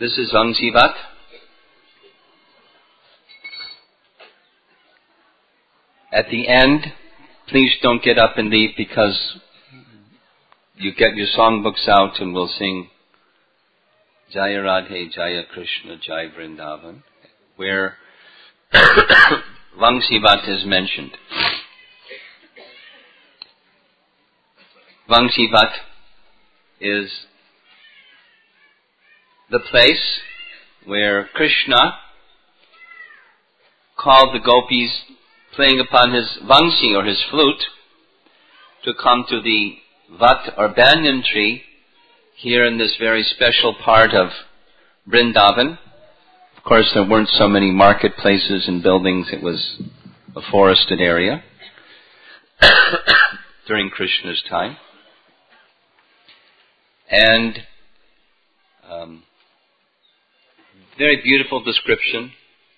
This is Vangsivat. At the end, please don't get up and leave because you get your songbooks out and we'll sing Jaya Radhe, Jaya Krishna, Jai Vrindavan, where Vangsivat is mentioned. Vangsivat is the place where Krishna called the gopis playing upon his Vangsi or his flute to come to the Vat or banyan tree here in this very special part of Vrindavan. Of course, there weren't so many marketplaces and buildings. It was a forested area during Krishna's time. And very beautiful description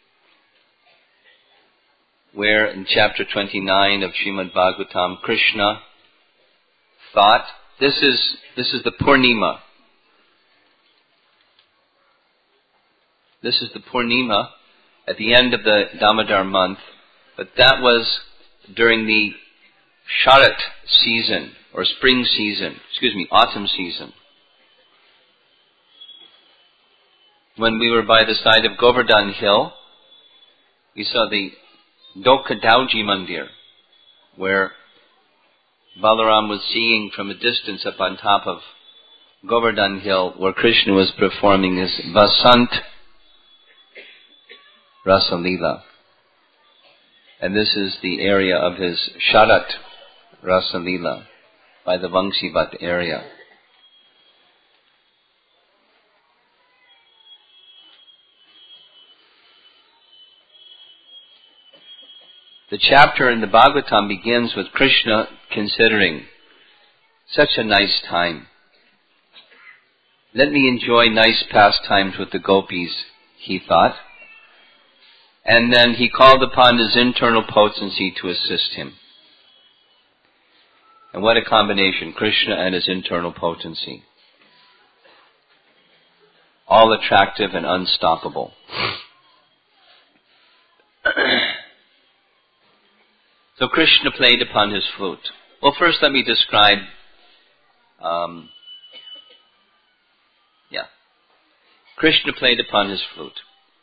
where in chapter 29 of Srimad Bhagavatam, Krishna thought, this is the Purnima. This is the Purnima at the end of the Damodar month, but that was during the Sharat season, or spring season, autumn season. When we were by the side of Govardhan Hill, we saw the Dokadauji Mandir, where Balaram was seeing from a distance up on top of Govardhan Hill, where Krishna was performing his Vasant Rasa Leela. And this is the area of his Sharat Rasa Leela, by the Vangsivat area. The chapter in the Bhagavatam begins with Krishna considering such a nice time. Let me enjoy nice pastimes with the gopis, he thought. And then he called upon his internal potency to assist him. And what a combination, Krishna and his internal potency. All attractive and unstoppable. So Krishna played upon his flute. Well, first let me describe, Krishna played upon his flute.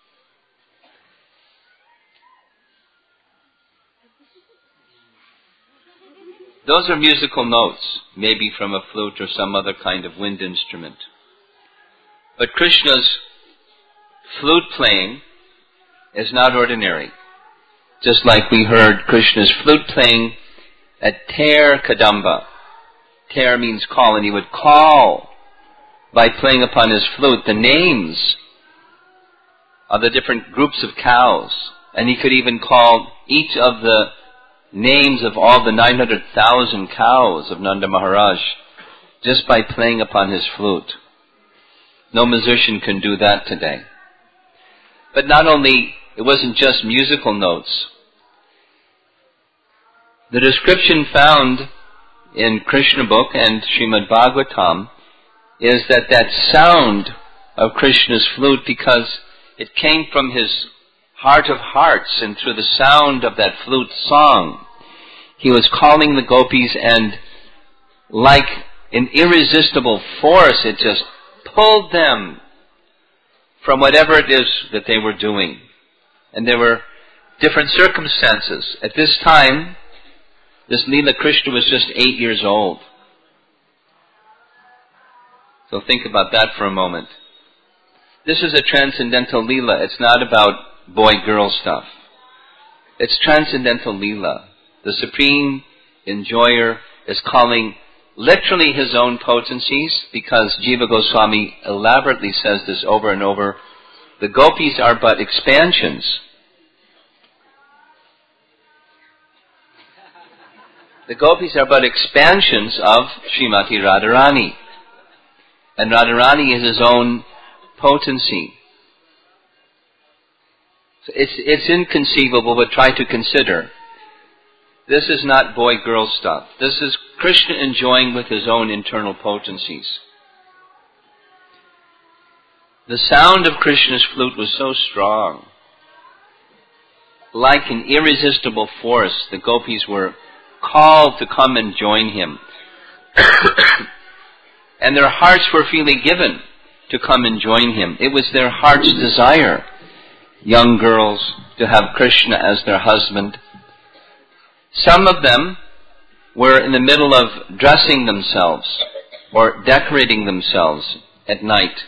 Those are musical notes, maybe from a flute or some other kind of wind instrument. But Krishna's flute playing is not ordinary. Just like we heard Krishna's flute playing at Ter Kadamba. Ter means call, and he would call by playing upon his flute the names of the different groups of cows. And he could even call each of the names of all the 900,000 cows of Nanda Maharaj just by playing upon his flute. No musician can do that today. But not only, it wasn't just musical notes. The description found in Krishna book and Srimad Bhagavatam is that sound of Krishna's flute, because it came from his heart of hearts, and through the sound of that flute song, he was calling the gopis, and like an irresistible force, it just pulled them from whatever it is that they were doing. And there were different circumstances. At this time, this Leela, Krishna was just 8 years old. So think about that for a moment. This is a transcendental Leela. It's not about boy-girl stuff. It's transcendental Leela. The Supreme Enjoyer is calling literally his own potencies, because Jiva Goswami elaborately says this over and over. The gopis are but expansions. The gopis are but expansions of Srimati Radharani. And Radharani is his own potency. So it's inconceivable, but try to consider. This is not boy-girl stuff. This is Krishna enjoying with his own internal potencies. The sound of Krishna's flute was so strong. Like an irresistible force, the gopis were called to come and join him. And their hearts were freely given to come and join him. It was their heart's desire, young girls, to have Krishna as their husband. Some of them were in the middle of dressing themselves or decorating themselves at night.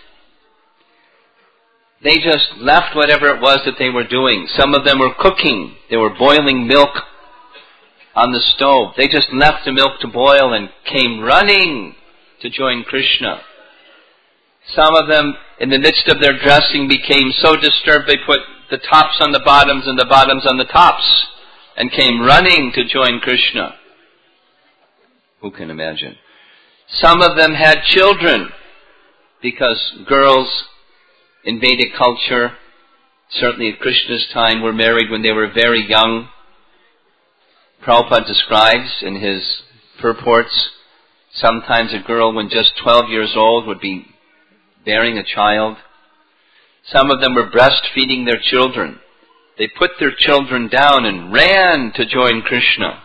They just left whatever it was that they were doing. Some of them were cooking. They were boiling milk on the stove. They just left the milk to boil and came running to join Krishna. Some of them, in the midst of their dressing, became so disturbed they put the tops on the bottoms and the bottoms on the tops and came running to join Krishna. Who can imagine? Some of them had children, because girls in Vedic culture, certainly at Krishna's time, were married when they were very young. Prabhupada describes in his purports, sometimes a girl when just 12 years old would be bearing a child. Some of them were breastfeeding their children. They put their children down and ran to join Krishna.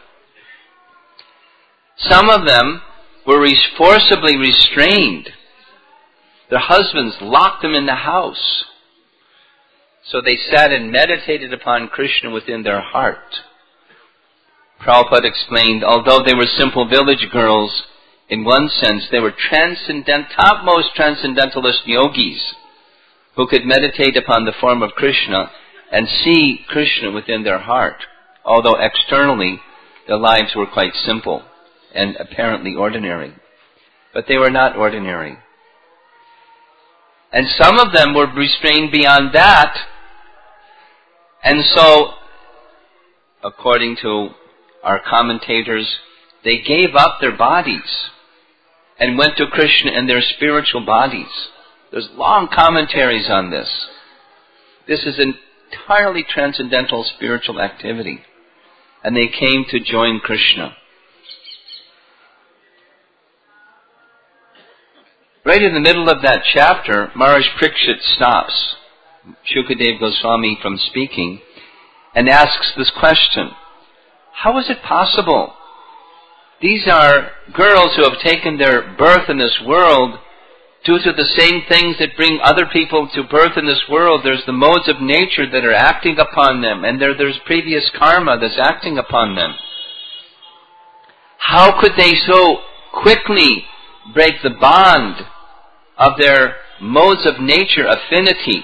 Some of them were forcibly restrained. Their husbands locked them in the house. So they sat and meditated upon Krishna within their heart. Prabhupada explained, although they were simple village girls, in one sense they were topmost transcendentalist yogis who could meditate upon the form of Krishna and see Krishna within their heart, although externally their lives were quite simple and apparently ordinary. But they were not ordinary. And some of them were restrained beyond that. And so, according to our commentators, they gave up their bodies and went to Krishna in their spiritual bodies. There's long commentaries on this. This is an entirely transcendental spiritual activity. And they came to join Krishna. Right in the middle of that chapter, Maharaj Parikshit stops Shukadeva Goswami from speaking and asks this question. How is it possible? These are girls who have taken their birth in this world due to the same things that bring other people to birth in this world. There's the modes of nature that are acting upon them, and there's previous karma that's acting upon them. How could they so quickly break the bond of their modes of nature, affinity,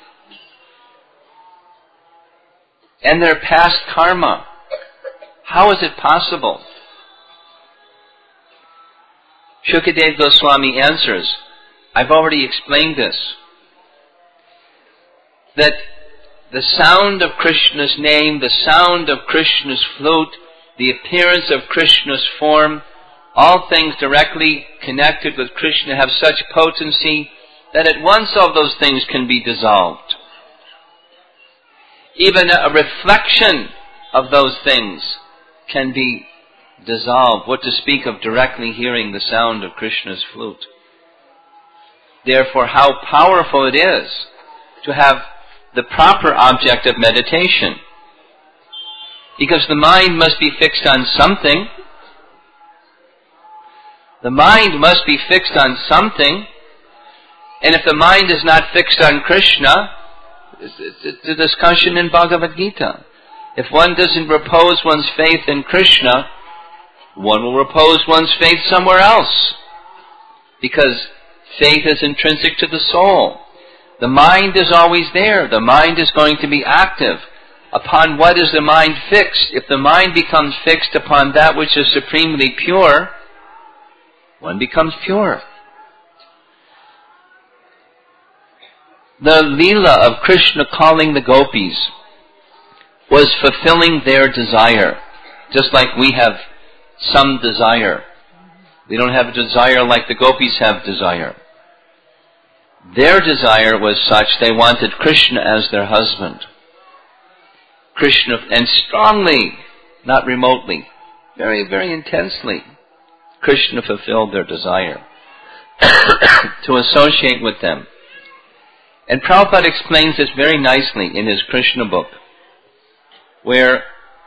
and their past karma? How is it possible? Shukadeva Goswami answers, I've already explained this, that the sound of Krishna's name, the sound of Krishna's flute, the appearance of Krishna's form, all things directly connected with Krishna have such potency that at once all those things can be dissolved. Even a reflection of those things can be dissolved. What to speak of directly hearing the sound of Krishna's flute? Therefore, how powerful it is to have the proper object of meditation. Because the mind must be fixed on something. The mind must be fixed on something. And if the mind is not fixed on Krishna, it's a discussion in Bhagavad Gita. If one doesn't repose one's faith in Krishna, one will repose one's faith somewhere else. Because faith is intrinsic to the soul. The mind is always there. The mind is going to be active. Upon what is the mind fixed? If the mind becomes fixed upon that which is supremely pure, one becomes pure. The Leela of Krishna calling the gopis was fulfilling their desire, just like we have some desire. We don't have a desire like the gopis have desire. Their desire was such, they wanted Krishna as their husband. Krishna, and strongly, not remotely, very, very intensely, Krishna fulfilled their desire to associate with them. And Prabhupada explains this very nicely in his Krishna book, where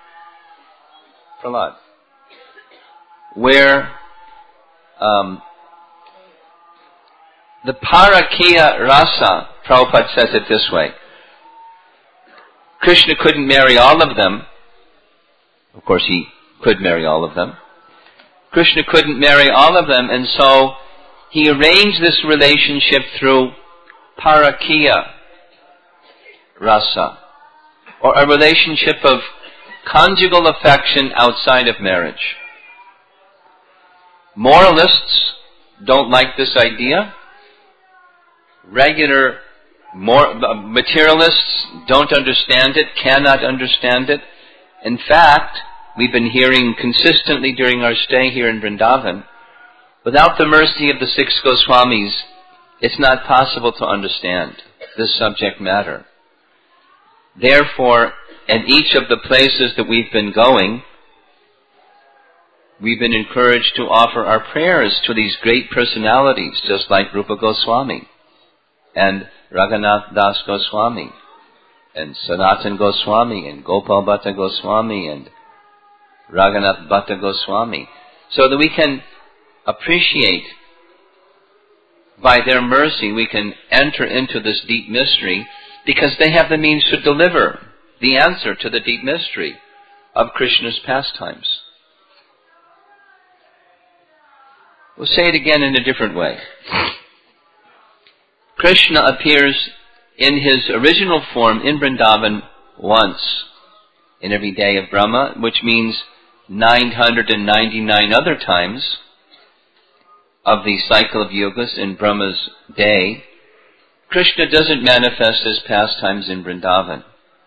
the Parakiya Rasa, Prabhupada says it this way. Krishna couldn't marry all of them. Of course, he could marry all of them. Krishna couldn't marry all of them, and so he arranged this relationship through Parakiya Rasa, or a relationship of conjugal affection outside of marriage. Moralists don't like this idea. Regular materialists don't understand it, cannot understand it. In fact, we've been hearing consistently during our stay here in Vrindavan, without the mercy of the 6 Goswamis, it's not possible to understand this subject matter. Therefore, at each of the places that we've been going, we've been encouraged to offer our prayers to these great personalities, just like Rupa Goswami, and Raghunath Das Goswami, and Sanatan Goswami, and Gopal Bhatta Goswami, and Raghunath Bhatta Goswami, so that we can appreciate, by their mercy, we can enter into this deep mystery, because they have the means to deliver the answer to the deep mystery of Krishna's pastimes. We'll say it again in a different way. Krishna appears in his original form in Vrindavan once in every day of Brahma, which means 999 other times of the cycle of yugas in Brahma's day. Krishna doesn't manifest his pastimes in Vrindavan.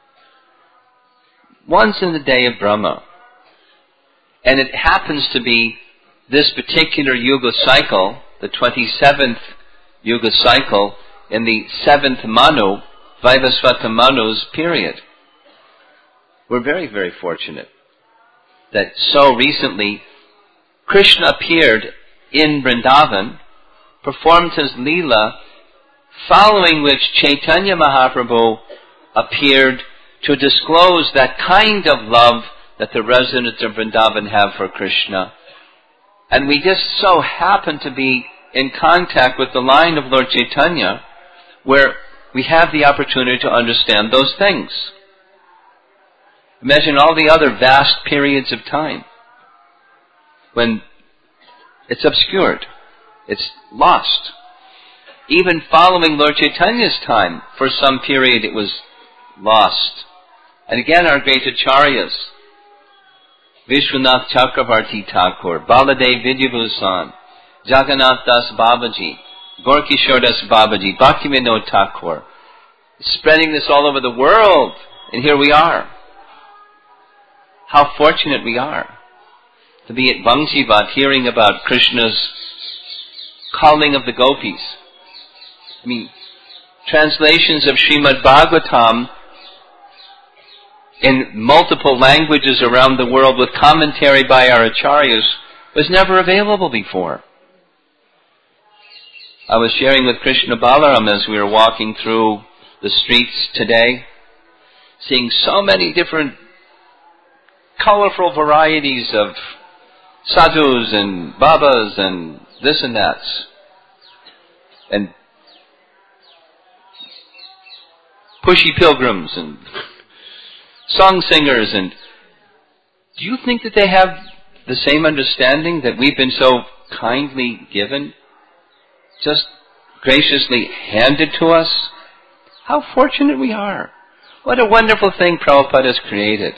Once in the day of Brahma. And it happens to be this particular yuga cycle, the 27th yuga cycle, in the 7th Manu, Vaivasvata Manu's period. We're very, very fortunate that so recently Krishna appeared in Vrindavan, performed his Leela, following which Chaitanya Mahaprabhu appeared to disclose that kind of love that the residents of Vrindavan have for Krishna. And we just so happen to be in contact with the line of Lord Chaitanya, where we have the opportunity to understand those things. Imagine all the other vast periods of time when it's obscured, it's lost. Even following Lord Chaitanya's time, for some period it was lost. And again, our great acharyas, Vishwanath Chakravarti Thakur, Baladev Vidyabhusan, Jagannath Das Babaji, Gorkishore Das Babaji, Bhaktivinoda Thakur, spreading this all over the world, and here we are. How fortunate we are to be at Vamsivat hearing about Krishna's calling of the gopis. I mean, translations of Srimad Bhagavatam in multiple languages around the world with commentary by our acharyas was never available before. I was sharing with Krishna Balaram as we were walking through the streets today, seeing so many different colorful varieties of sadhus and babas and this and that, and pushy pilgrims and song singers. And do you think that they have the same understanding that we've been so kindly given, just graciously handed to us? How fortunate we are. What a wonderful thing Prabhupada has created.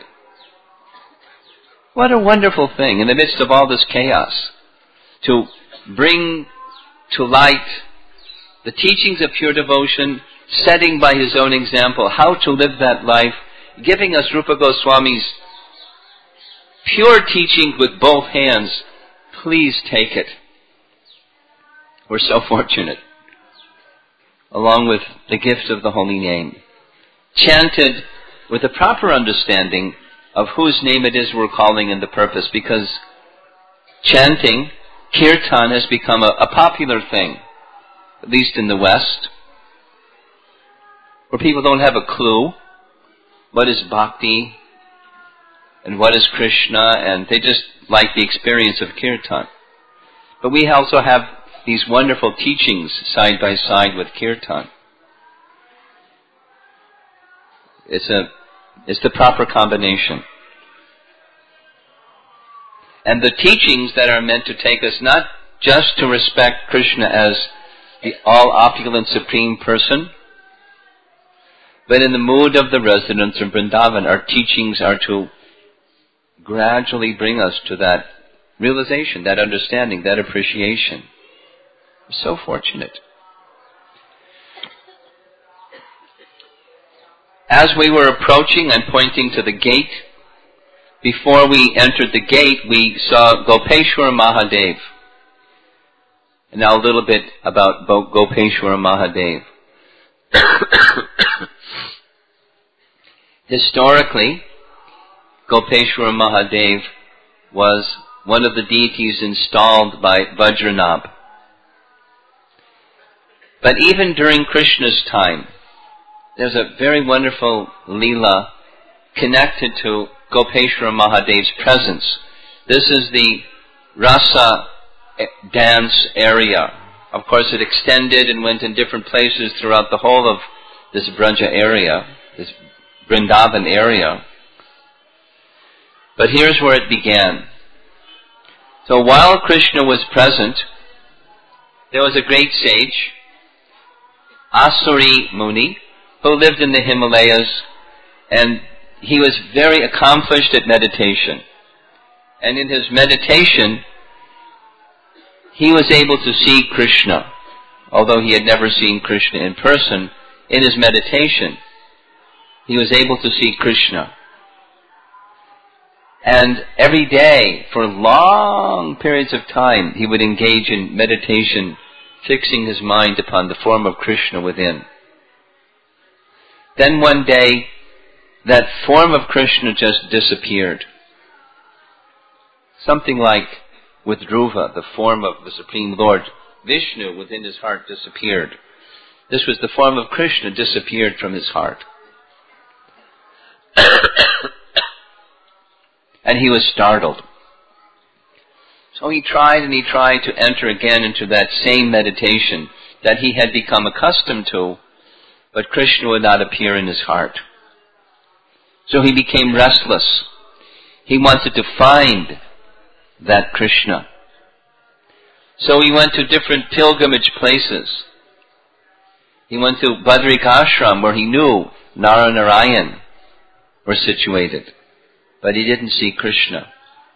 What a wonderful thing in the midst of all this chaos, to bring to light the teachings of pure devotion, setting by his own example how to live that life, giving us Rupa Goswami's pure teaching with both hands. Please take it. We're so fortunate. Along with the gift of the holy name, chanted with a proper understanding of whose name it is we're calling in the purpose, because chanting, kirtan, has become a popular thing, at least in the West. where people don't have a clue what is bhakti and what is Krishna, and they just like the experience of kirtan. But we also have these wonderful teachings side by side with kirtan. It's the proper combination. And the teachings that are meant to take us not just to respect Krishna as the all-opulent Supreme Person, but in the mood of the residents of Vrindavan, our teachings are to gradually bring us to that realization, that understanding, that appreciation. We're so fortunate. As we were approaching and pointing to the gate, before we entered the gate, we saw Gopeshwara Mahadev. And now a little bit about Gopeshwara Mahadev. Historically, Gopeshwara Mahadev was one of the deities installed by Vajranabh. But even during Krishna's time, there's a very wonderful Leela connected to Gopeshwara Mahadev's presence. This is the Rasa dance area. Of course, it extended and went in different places throughout the whole of this Braja area, this Vrindavan area. But here's where it began. So while Krishna was present, there was a great sage, Asuri Muni, who lived in the Himalayas, and he was very accomplished at meditation. And in his meditation, he was able to see Krishna. Although he had never seen Krishna in person, in his meditation, he was able to see Krishna. And every day, for long periods of time, he would engage in meditation, fixing his mind upon the form of Krishna within. Then one day, that form of Krishna just disappeared. Something like with Dhruva, the form of the Supreme Lord, Vishnu within his heart disappeared. This was the form of Krishna disappeared from his heart. And he was startled. So he tried and he tried to enter again into that same meditation that he had become accustomed to, but Krishna would not appear in his heart. So he became restless. He wanted to find that Krishna. So he went to different pilgrimage places. He went to Badrik Ashram, where he knew Nara and Narayan were situated, but he didn't see Krishna.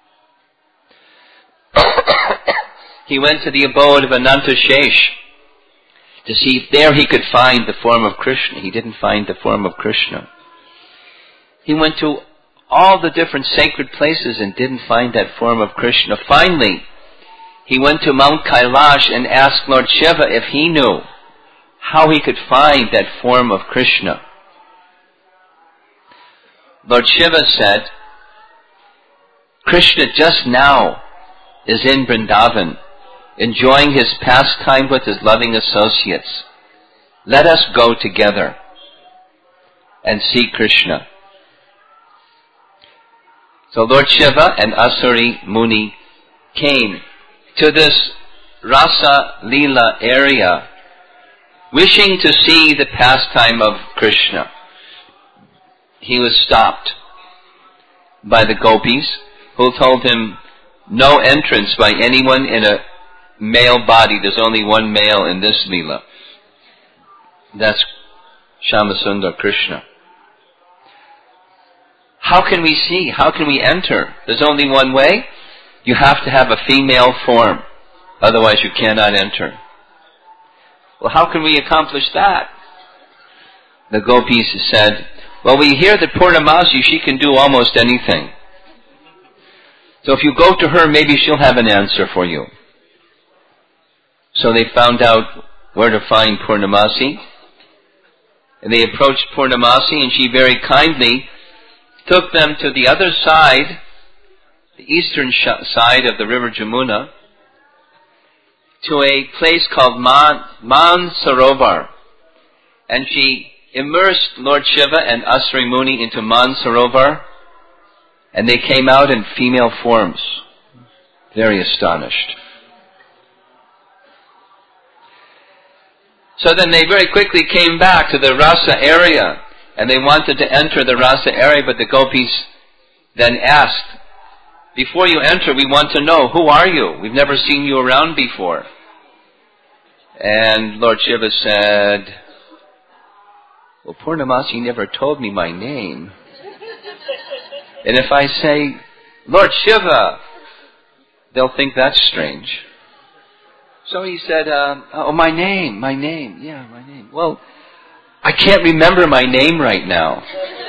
He went to the abode of Ananta Shesh to see if there he could find the form of Krishna. He didn't find the form of Krishna. He went to all the different sacred places and didn't find that form of Krishna. Finally, he went to Mount Kailash and asked Lord Shiva if he knew how he could find that form of Krishna. Lord Shiva said, Krishna just now is in Vrindavan, enjoying his pastime with his loving associates. Let us go together and see Krishna. So Lord Shiva and Asuri Muni came to this Rasa Leela area, wishing to see the pastime of Krishna. He was stopped by the gopis, who told him no entrance by anyone in a male body. There's only one male in this Leela. That's Shyamasundar Krishna. How can we see? How can we enter? There's only one way. You have to have a female form. Otherwise you cannot enter. Well, how can we accomplish that? The gopis said, well, we hear that Purnamasi, she can do almost anything. So if you go to her, maybe she'll have an answer for you. So they found out where to find Purnamasi. And they approached Purnamasi, and she very kindly took them to the other side, the eastern side of the river Jamuna, to a place called Mansarovar. And she immersed Lord Shiva and Asuri Muni into Mansarovar, and they came out in female forms, very astonished. So then they very quickly came back to the Rasa area, and they wanted to enter the Rasa area, but the gopis then asked, before you enter, we want to know, who are you? We've never seen you around before. And Lord Shiva said, well, Purnamasi never told me my name. And if I say, Lord Shiva, they'll think that's strange. So he said, my name. Yeah, my name. Well, I can't remember my name right now.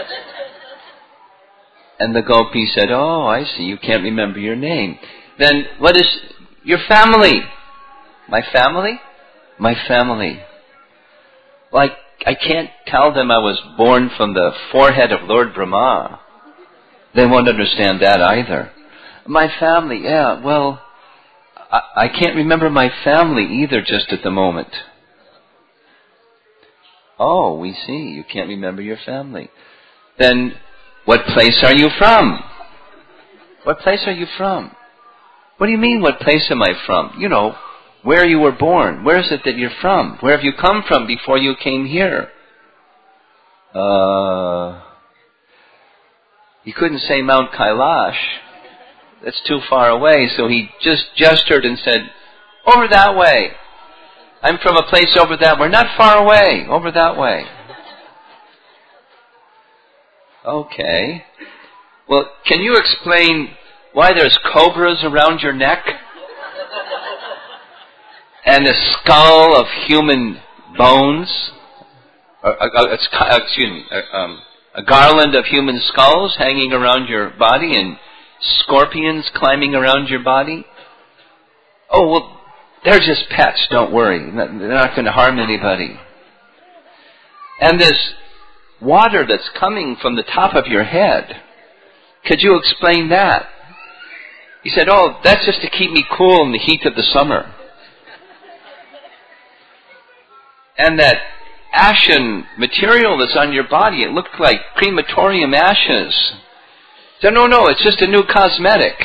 And the gopi said, oh, I see, you can't remember your name. Then what is your family? My family? My family. Well, I can't tell them I was born from the forehead of Lord Brahma. They won't understand that either. My family, yeah, well, I can't remember my family either just at the moment. Oh, we see, you can't remember your family. Then, what place are you from? What place are you from? What do you mean, what place am I from? You know, where you were born. Where is it that you're from? Where have you come from before you came here? He couldn't say Mount Kailash. That's too far away, so he just gestured and said, over that way. I'm from a place over that way. Not far away, over that way. Okay. Well, can you explain why there's cobras around your neck? And a skull of human bones? A garland of human skulls hanging around your body and scorpions climbing around your body? Oh, well, they're just pets, don't worry. They're not going to harm anybody. And this water that's coming from the top of your head, could you explain that? He said, oh, that's just to keep me cool in the heat of the summer. And that ashen material that's on your body, it looked like crematorium ashes. He said, no, it's just a new cosmetic.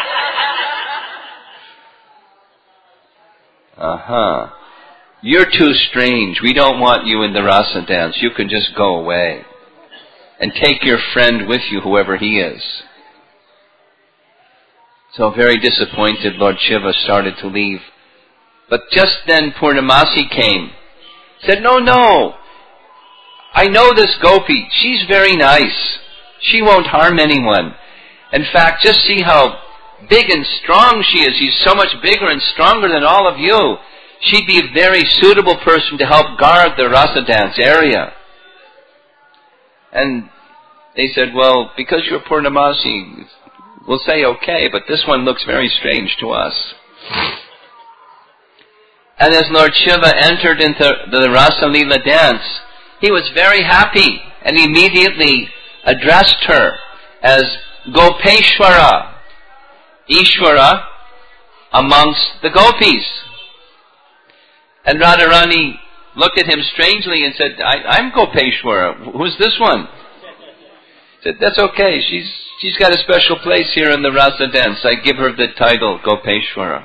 You're too strange. We don't want you in the rasa dance. You can just go away. And take your friend with you, whoever he is. So very disappointed, Lord Shiva started to leave. But just then Purnamasi came. Said, no. I know this gopi. She's very nice. She won't harm anyone. In fact, just see how big and strong she is. She's so much bigger and stronger than all of you. She'd be a very suitable person to help guard the rasa dance area. And they said, well, because you're Purnamasi, we'll say okay, but this one looks very strange to us. And as Lord Shiva entered into the Rasa Leela dance, he was very happy and immediately addressed her as Gopeshwara, Ishwara amongst the gopis. And Radharani looked at him strangely and said, I'm Gopeshwara. Who's this one? He said, that's okay. She's got a special place here in the Rasa dance. I give her the title Gopeshwara.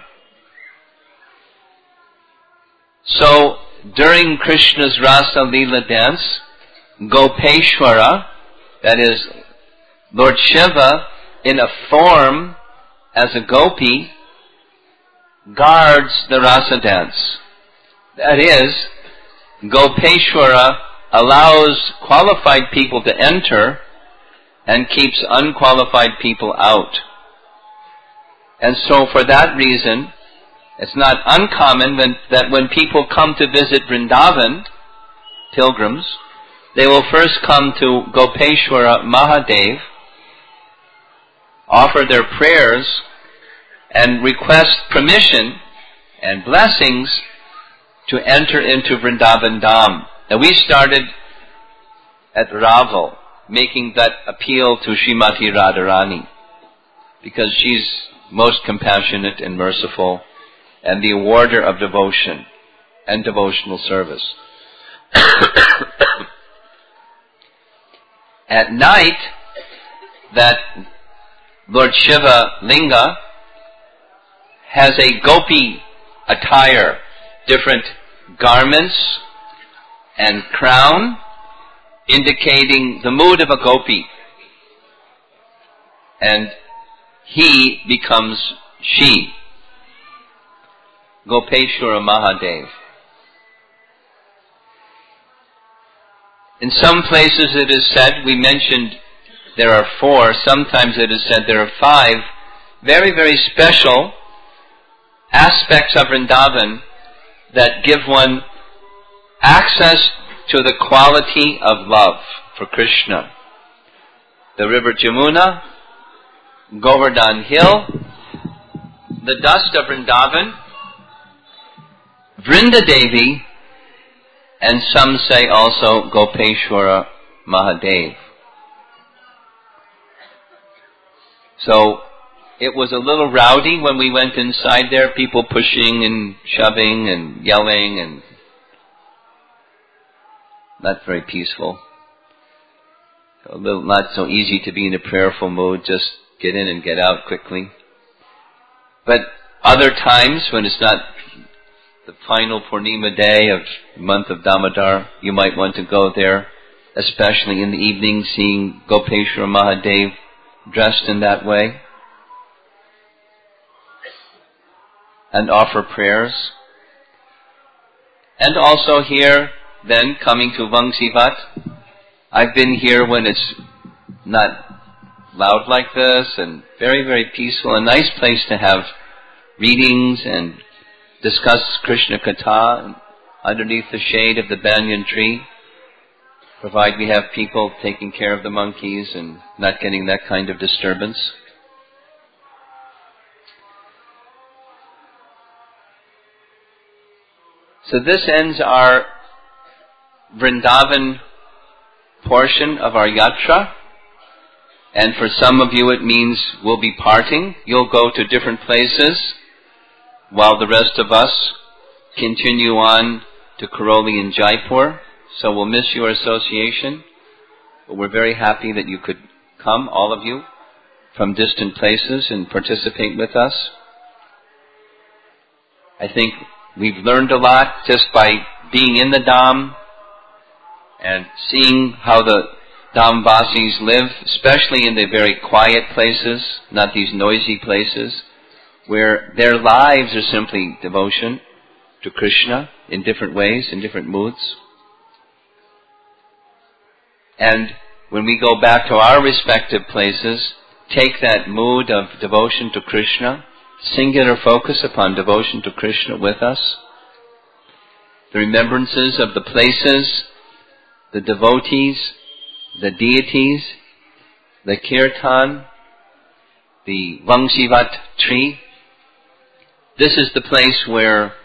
So, during Krishna's Rasa Leela dance, Gopeshwara, that is, Lord Shiva, in a form as a gopi, guards the Rasa dance. That is, Gopeshwara allows qualified people to enter and keeps unqualified people out. And so for that reason, it's not uncommon that when people come to visit Vrindavan, pilgrims, they will first come to Gopeshwara Mahadev, offer their prayers, and request permission and blessings to enter into Vrindavan Dham. Now we started at Raval, making that appeal to Srimati Radharani, because she's most compassionate and merciful, and the awarder of devotion and devotional service. At night, that Lord Shiva Linga has a gopi attire, different garments and crown, indicating the mood of a gopi. And he becomes she, Gopeshwara Mahadev. In some places it is said, we mentioned there are 4, sometimes it is said there are 5, very, very special aspects of Vrindavan that give one access to the quality of love for Krishna. The river Jamuna, Govardhan Hill, the dust of Vrindavan, Vrindadevi, and some say also Gopeshwara Mahadev. So it was a little rowdy when we went inside there, people pushing and shoving and yelling, and not very peaceful. A little not so easy to be in a prayerful mood, just get in and get out quickly. But other times when it's not the final Purnima day of the month of Damodar, you might want to go there, especially in the evening, seeing Gopeshwara Mahadev dressed in that way, and offer prayers. And also here, then, coming to Vangsivat, I've been here when it's not loud like this, and very, very peaceful, a nice place to have readings and discuss Krishna Katha underneath the shade of the banyan tree, provided we have people taking care of the monkeys and not getting that kind of disturbance. So this ends our Vrindavan portion of our yatra, and for some of you it means we'll be parting. You'll go to different places, while the rest of us continue on to Karoli and Jaipur. So we'll miss your association, but we're very happy that you could come, all of you, from distant places and participate with us. I think we've learned a lot just by being in the Dham and seeing how the Dhamvasis live, especially in the very quiet places, not these noisy places, where their lives are simply devotion to Krishna in different ways, in different moods. And when we go back to our respective places, take that mood of devotion to Krishna, singular focus upon devotion to Krishna with us. The remembrances of the places, the devotees, the deities, the kirtan, the Vangsivat tree. This is the place where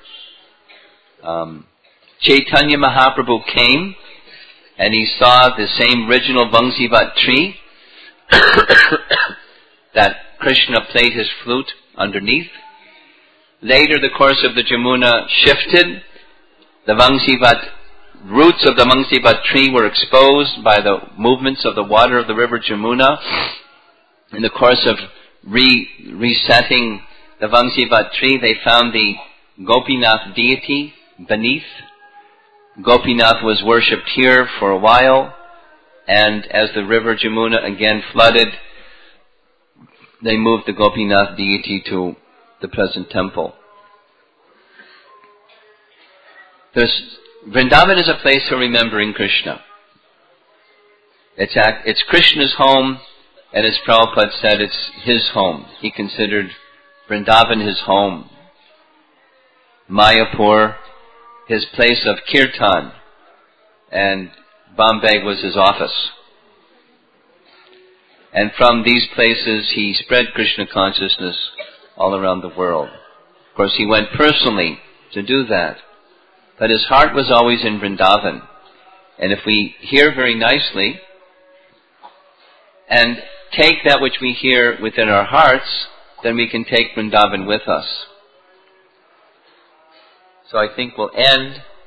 Chaitanya Mahaprabhu came, and he saw the same original Vangsivat tree that Krishna played his flute underneath. Later the course of the Jamuna shifted. The Vangsivat roots of the Vangsivat tree were exposed by the movements of the water of the river Jamuna. In the course of resetting the Vangsivat tree, they found the Gopinath deity beneath. Gopinath was worshipped here for a while, and as the river Jamuna again flooded, they moved the Gopinath deity to the present temple. Vrindavan is a place for remembering Krishna. It's Krishna's home, and as Prabhupada said, it's his home. He considered Vrindavan his home. Mayapur, his place of kirtan, and Bombay was his office. And from these places he spread Krishna consciousness all around the world. Of course, he went personally to do that, but his heart was always in Vrindavan. And if we hear very nicely and take that which we hear within our hearts, then we can take Vrindavan with us. So I think we'll end